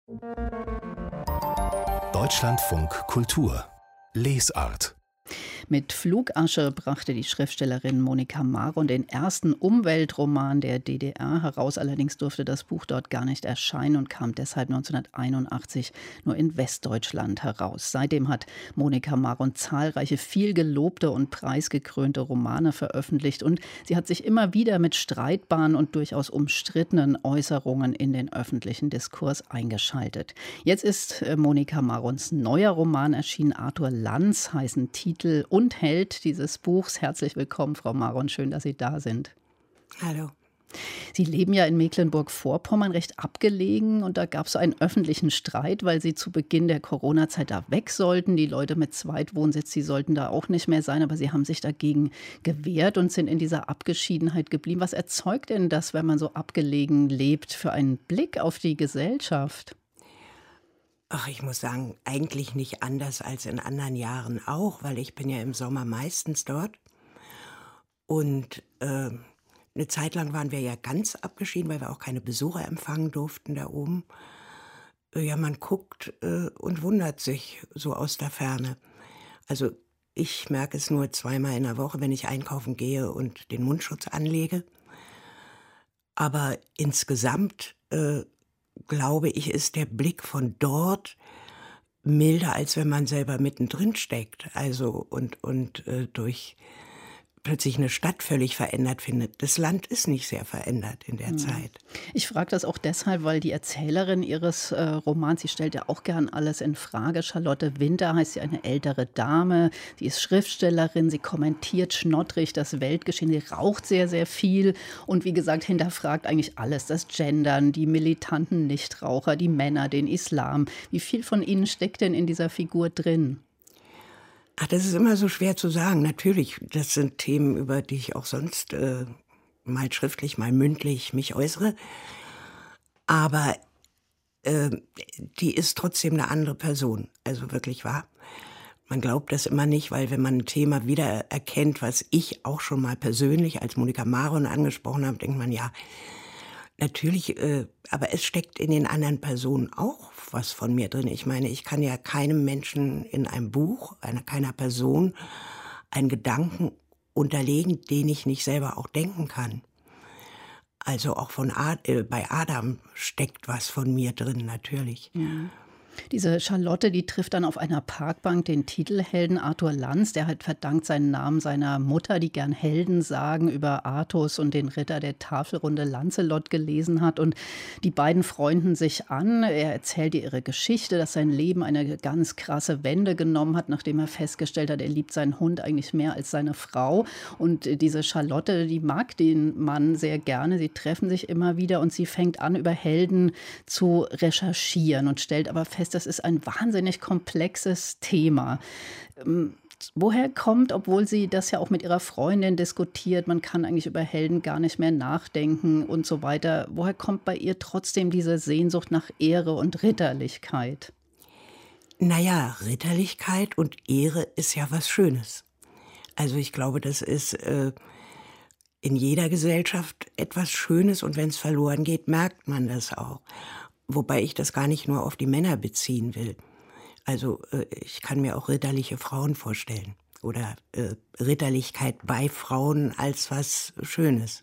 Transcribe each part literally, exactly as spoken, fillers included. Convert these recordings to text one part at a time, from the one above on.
Deutschlandfunk Kultur Lesart. Mit Flugasche brachte die Schriftstellerin Monika Maron den ersten Umweltroman der D D R heraus. Allerdings durfte das Buch dort gar nicht erscheinen und kam deshalb neunzehnhunderteinundachtzig nur in Westdeutschland heraus. Seitdem hat Monika Maron zahlreiche viel gelobte und preisgekrönte Romane veröffentlicht und sie hat sich immer wieder mit streitbaren und durchaus umstrittenen Äußerungen in den öffentlichen Diskurs eingeschaltet. Jetzt ist Monika Marons neuer Roman erschienen. Arthur Lanz heißen Titel und Held dieses Buchs. Herzlich willkommen, Frau Maron. Schön, dass Sie da sind. Hallo. Sie leben ja in Mecklenburg-Vorpommern, recht abgelegen. Und da gab es einen öffentlichen Streit, weil Sie zu Beginn der Corona-Zeit da weg sollten. Die Leute mit Zweitwohnsitz, die sollten da auch nicht mehr sein. Aber Sie haben sich dagegen gewehrt und sind in dieser Abgeschiedenheit geblieben. Was erzeugt denn das, wenn man so abgelegen lebt, für einen Blick auf die Gesellschaft? Ach, ich muss sagen, eigentlich nicht anders als in anderen Jahren auch, weil ich bin ja im Sommer meistens dort. Und äh, eine Zeit lang waren wir ja ganz abgeschieden, weil wir auch keine Besucher empfangen durften da oben. Äh, ja, man guckt äh, und wundert sich so aus der Ferne. Also ich merke es nur zweimal in der Woche, wenn ich einkaufen gehe und den Mundschutz anlege. Aber insgesamt äh, glaube ich, ist der Blick von dort milder, als wenn man selber mittendrin steckt. Also und, und äh, durch plötzlich eine Stadt völlig verändert findet. Das Land ist nicht sehr verändert in der hm. Zeit. Ich frage das auch deshalb, weil die Erzählerin Ihres äh, Romans, sie stellt ja auch gern alles in Frage. Charlotte Winter heißt sie, eine ältere Dame. Sie ist Schriftstellerin, sie kommentiert schnoddrig das Weltgeschehen, sie raucht sehr, sehr viel und wie gesagt, hinterfragt eigentlich alles. Das Gendern, die militanten Nichtraucher, die Männer, den Islam. Wie viel von Ihnen steckt denn in dieser Figur drin? Ach, das ist immer so schwer zu sagen. Natürlich, das sind Themen, über die ich auch sonst äh, mal schriftlich, mal mündlich mich äußere. Aber äh, die ist trotzdem eine andere Person. Also wirklich wahr. Man glaubt das immer nicht, weil wenn man ein Thema wieder erkennt, was ich auch schon mal persönlich als Monika Maron angesprochen habe, denkt man, ja, natürlich, äh, aber es steckt in den anderen Personen auch was von mir drin. Ich meine, ich kann ja keinem Menschen in einem Buch, einer keiner Person, einen Gedanken unterlegen, den ich nicht selber auch denken kann. Also auch von Ad, äh, bei Adam steckt was von mir drin, natürlich. Mhm. Diese Charlotte, die trifft dann auf einer Parkbank den Titelhelden Arthur Lanz. Der hat verdankt seinen Namen seiner Mutter, die gern Heldensagen über Artus und den Ritter der Tafelrunde Lancelot gelesen hat. Und die beiden freunden sich an. Er erzählt ihr ihre Geschichte, dass sein Leben eine ganz krasse Wende genommen hat, nachdem er festgestellt hat, er liebt seinen Hund eigentlich mehr als seine Frau. Und diese Charlotte, die mag den Mann sehr gerne. Sie treffen sich immer wieder und sie fängt an, über Helden zu recherchieren und stellt aber fest, das ist ein wahnsinnig komplexes Thema. Ähm, woher kommt, obwohl sie das ja auch mit ihrer Freundin diskutiert, man kann eigentlich über Helden gar nicht mehr nachdenken und so weiter, woher kommt bei ihr trotzdem diese Sehnsucht nach Ehre und Ritterlichkeit? Naja, Ritterlichkeit und Ehre ist ja was Schönes. Also ich glaube, das ist äh, in jeder Gesellschaft etwas Schönes und wenn es verloren geht, merkt man das auch. Wobei ich das gar nicht nur auf die Männer beziehen will. Also äh, ich kann mir auch ritterliche Frauen vorstellen oder äh, Ritterlichkeit bei Frauen als was Schönes.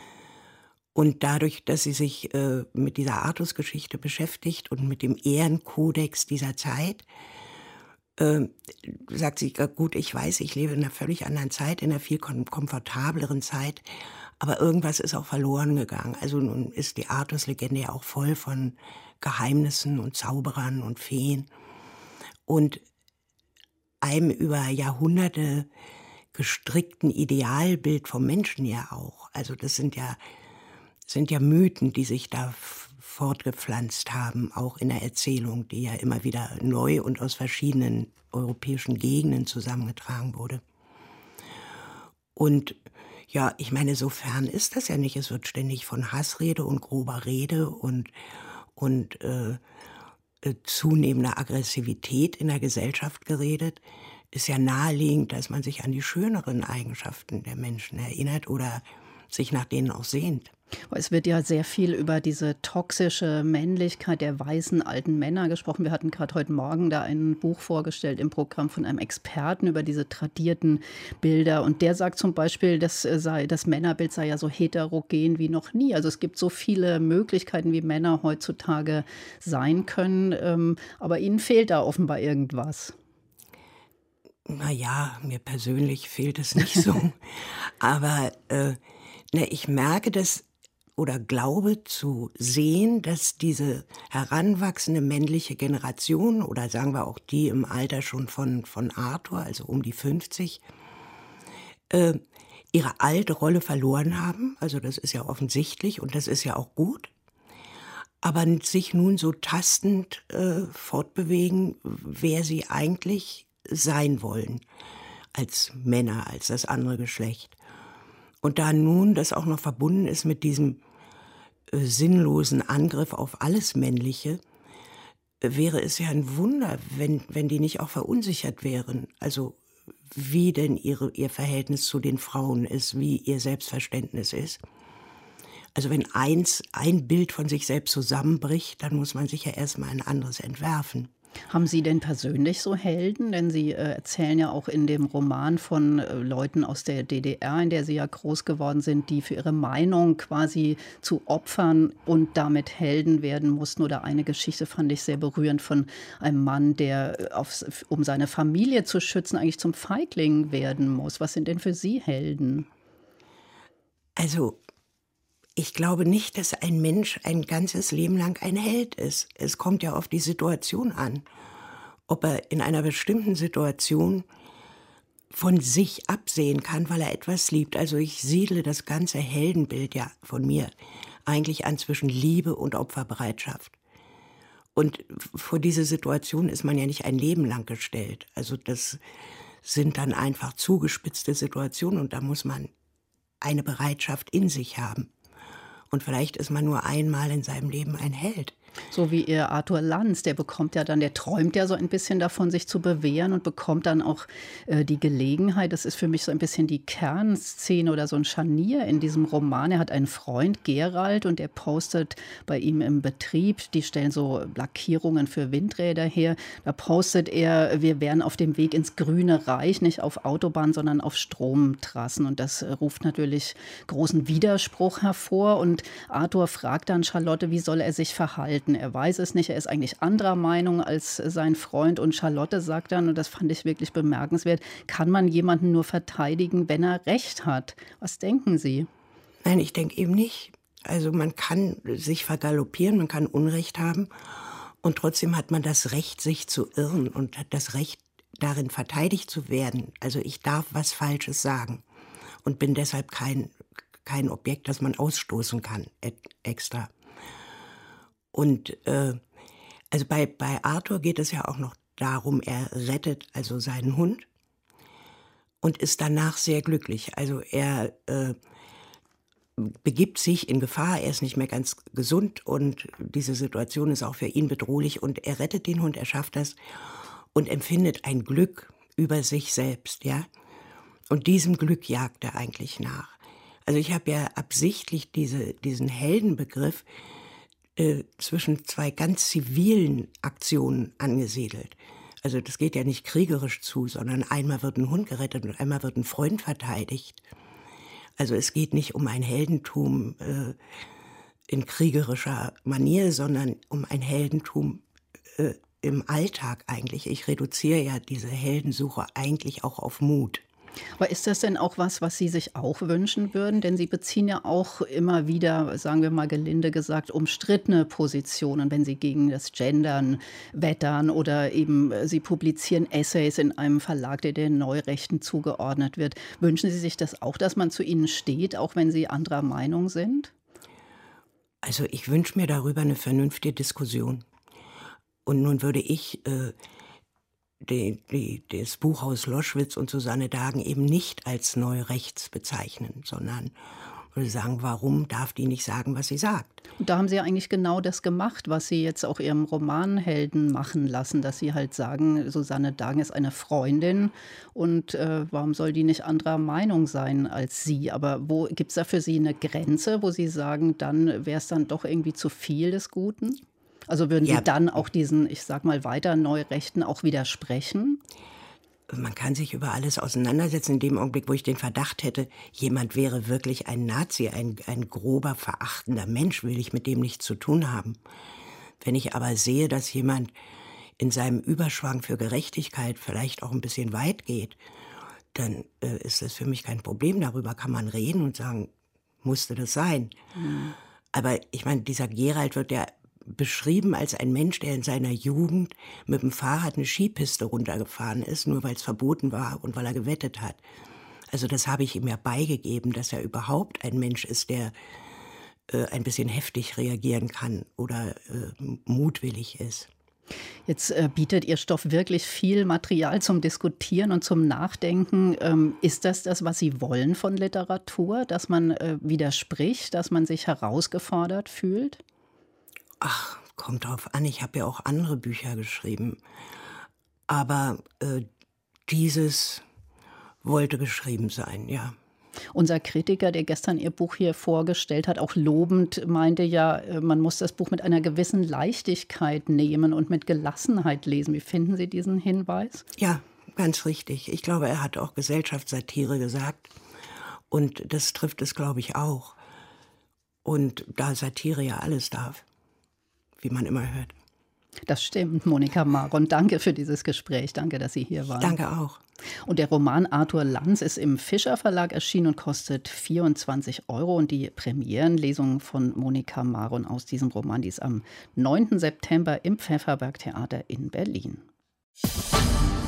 Und dadurch, dass sie sich äh, mit dieser Artus-Geschichte beschäftigt und mit dem Ehrenkodex dieser Zeit, äh, sagt sie, gut, ich weiß, ich lebe in einer völlig anderen Zeit, in einer viel kom- komfortableren Zeit, aber irgendwas ist auch verloren gegangen. Also nun ist die Artus-Legende ja auch voll von Geheimnissen und Zauberern und Feen. Und einem über Jahrhunderte gestrickten Idealbild vom Menschen ja auch. Also das sind ja, sind ja Mythen, die sich da f- fortgepflanzt haben, auch in der Erzählung, die ja immer wieder neu und aus verschiedenen europäischen Gegenden zusammengetragen wurde. Und ja, ich meine, so fern ist das ja nicht. Es wird ständig von Hassrede und grober Rede und, und äh, äh, zunehmender Aggressivität in der Gesellschaft geredet. Ist ja naheliegend, dass man sich an die schöneren Eigenschaften der Menschen erinnert oder sich nach denen auch sehnt. Es wird ja sehr viel über diese toxische Männlichkeit der weißen alten Männer gesprochen. Wir hatten gerade heute Morgen da ein Buch vorgestellt im Programm von einem Experten über diese tradierten Bilder. Und der sagt zum Beispiel, das, äh, sei, das Männerbild sei ja so heterogen wie noch nie. Also es gibt so viele Möglichkeiten, wie Männer heutzutage sein können. Ähm, aber ihnen fehlt da offenbar irgendwas. Na ja, mir persönlich fehlt es nicht so. Aber äh, ne, ich merke das oder glaube zu sehen, dass diese heranwachsende männliche Generation oder sagen wir auch die im Alter schon von, von Arthur, also um die fünfzig, äh, ihre alte Rolle verloren haben. Also das ist ja offensichtlich und das ist ja auch gut. Aber sich nun so tastend äh, fortbewegen, wer sie eigentlich sein wollen als Männer, als das andere Geschlecht. Und da nun das auch noch verbunden ist mit diesem äh, sinnlosen Angriff auf alles Männliche, äh, wäre es ja ein Wunder, wenn, wenn die nicht auch verunsichert wären. Also wie denn ihre, ihr Verhältnis zu den Frauen ist, wie ihr Selbstverständnis ist. Also wenn eins, ein Bild von sich selbst zusammenbricht, dann muss man sich ja erstmal ein anderes entwerfen. Haben Sie denn persönlich so Helden? Denn Sie äh, erzählen ja auch in dem Roman von äh, Leuten aus der D D R, in der Sie ja groß geworden sind, die für ihre Meinung quasi zu Opfern und damit Helden werden mussten. Oder eine Geschichte fand ich sehr berührend von einem Mann, der, äh, aufs, um seine Familie zu schützen, eigentlich zum Feigling werden muss. Was sind denn für Sie Helden? Also ich glaube nicht, dass ein Mensch ein ganzes Leben lang ein Held ist. Es kommt ja auf die Situation an. Ob er in einer bestimmten Situation von sich absehen kann, weil er etwas liebt. Also ich siedle das ganze Heldenbild ja von mir eigentlich an zwischen Liebe und Opferbereitschaft. Und vor diese Situation ist man ja nicht ein Leben lang gestellt. Also das sind dann einfach zugespitzte Situationen und da muss man eine Bereitschaft in sich haben. Und vielleicht ist man nur einmal in seinem Leben ein Held. So wie ihr Arthur Lanz, der bekommt ja dann, der träumt ja so ein bisschen davon, sich zu bewähren und bekommt dann auch äh, die Gelegenheit. Das ist für mich so ein bisschen die Kernszene oder so ein Scharnier in diesem Roman. Er hat einen Freund, Gerald, und der postet bei ihm im Betrieb, die stellen so Lackierungen für Windräder her. Da postet er, wir wären auf dem Weg ins grüne Reich, nicht auf Autobahn, sondern auf Stromtrassen. Und das äh, ruft natürlich großen Widerspruch hervor. Und Arthur fragt dann Charlotte, wie soll er sich verhalten? Er weiß es nicht, er ist eigentlich anderer Meinung als sein Freund. Und Charlotte sagt dann, und das fand ich wirklich bemerkenswert, kann man jemanden nur verteidigen, wenn er Recht hat? Was denken Sie? Nein, ich denke eben nicht. Also man kann sich vergaloppieren, man kann Unrecht haben und trotzdem hat man das Recht, sich zu irren und hat das Recht, darin verteidigt zu werden. Also ich darf was Falsches sagen und bin deshalb kein, kein Objekt, das man ausstoßen kann extra. Und äh, also bei, bei Arthur geht es ja auch noch darum, er rettet also seinen Hund und ist danach sehr glücklich. Also er äh, begibt sich in Gefahr, er ist nicht mehr ganz gesund und diese Situation ist auch für ihn bedrohlich und er rettet den Hund, er schafft das und empfindet ein Glück über sich selbst, ja. Und diesem Glück jagt er eigentlich nach. Also ich habe ja absichtlich diese, diesen Heldenbegriff Äh, zwischen zwei ganz zivilen Aktionen angesiedelt. Also das geht ja nicht kriegerisch zu, sondern einmal wird ein Hund gerettet und einmal wird ein Freund verteidigt. Also es geht nicht um ein Heldentum äh, in kriegerischer Manier, sondern um ein Heldentum äh, im Alltag eigentlich. Ich reduziere ja diese Heldensuche eigentlich auch auf Mut. Aber ist das denn auch was, was Sie sich auch wünschen würden? Denn Sie beziehen ja auch immer wieder, sagen wir mal gelinde gesagt, umstrittene Positionen, wenn Sie gegen das Gendern wettern oder eben äh, Sie publizieren Essays in einem Verlag, der den Neurechten zugeordnet wird. Wünschen Sie sich das auch, dass man zu Ihnen steht, auch wenn Sie anderer Meinung sind? Also ich wünsche mir darüber eine vernünftige Diskussion. Und nun würde ich äh, Die, die, das Buchhaus Loschwitz und Susanne Dagen eben nicht als Neurechts bezeichnen, sondern würde sagen, warum darf die nicht sagen, was sie sagt? Und da haben Sie ja eigentlich genau das gemacht, was Sie jetzt auch Ihrem Romanhelden machen lassen, dass Sie halt sagen, Susanne Dagen ist eine Freundin und äh, warum soll die nicht anderer Meinung sein als Sie? Aber wo gibt es da für Sie eine Grenze, wo Sie sagen, dann wäre es dann doch irgendwie zu viel des Guten? Also würden Sie Ja. dann auch diesen, ich sag mal, weiter Neurechten auch widersprechen? Man kann sich über alles auseinandersetzen. In dem Augenblick, wo ich den Verdacht hätte, jemand wäre wirklich ein Nazi, ein, ein grober, verachtender Mensch, will ich mit dem nichts zu tun haben. Wenn ich aber sehe, dass jemand in seinem Überschwang für Gerechtigkeit vielleicht auch ein bisschen weit geht, dann äh, ist das für mich kein Problem. Darüber kann man reden und sagen, musste das sein. Mhm. Aber ich meine, dieser Gerald wird ja beschrieben als ein Mensch, der in seiner Jugend mit dem Fahrrad eine Skipiste runtergefahren ist, nur weil es verboten war und weil er gewettet hat. Also das habe ich ihm ja beigegeben, dass er überhaupt ein Mensch ist, der äh, ein bisschen heftig reagieren kann oder äh, mutwillig ist. Jetzt äh, bietet Ihr Stoff wirklich viel Material zum Diskutieren und zum Nachdenken. Ähm, ist das das, was Sie wollen von Literatur, dass man äh, widerspricht, dass man sich herausgefordert fühlt? Ach, kommt drauf an, ich habe ja auch andere Bücher geschrieben. Aber äh, dieses wollte geschrieben sein, ja. Unser Kritiker, der gestern Ihr Buch hier vorgestellt hat, auch lobend, meinte ja, man muss das Buch mit einer gewissen Leichtigkeit nehmen und mit Gelassenheit lesen. Wie finden Sie diesen Hinweis? Ja, ganz richtig. Ich glaube, er hat auch Gesellschaftssatire gesagt. Und das trifft es, glaube ich, auch. Und da Satire ja alles darf, wie man immer hört. Das stimmt, Monika Maron. Danke für dieses Gespräch. Danke, dass Sie hier waren. Danke auch. Und der Roman Arthur Lanz ist im Fischer Verlag erschienen und kostet vierundzwanzig Euro. Und die Premierenlesung von Monika Maron aus diesem Roman, die ist am neunten September im Pfefferberg Theater in Berlin.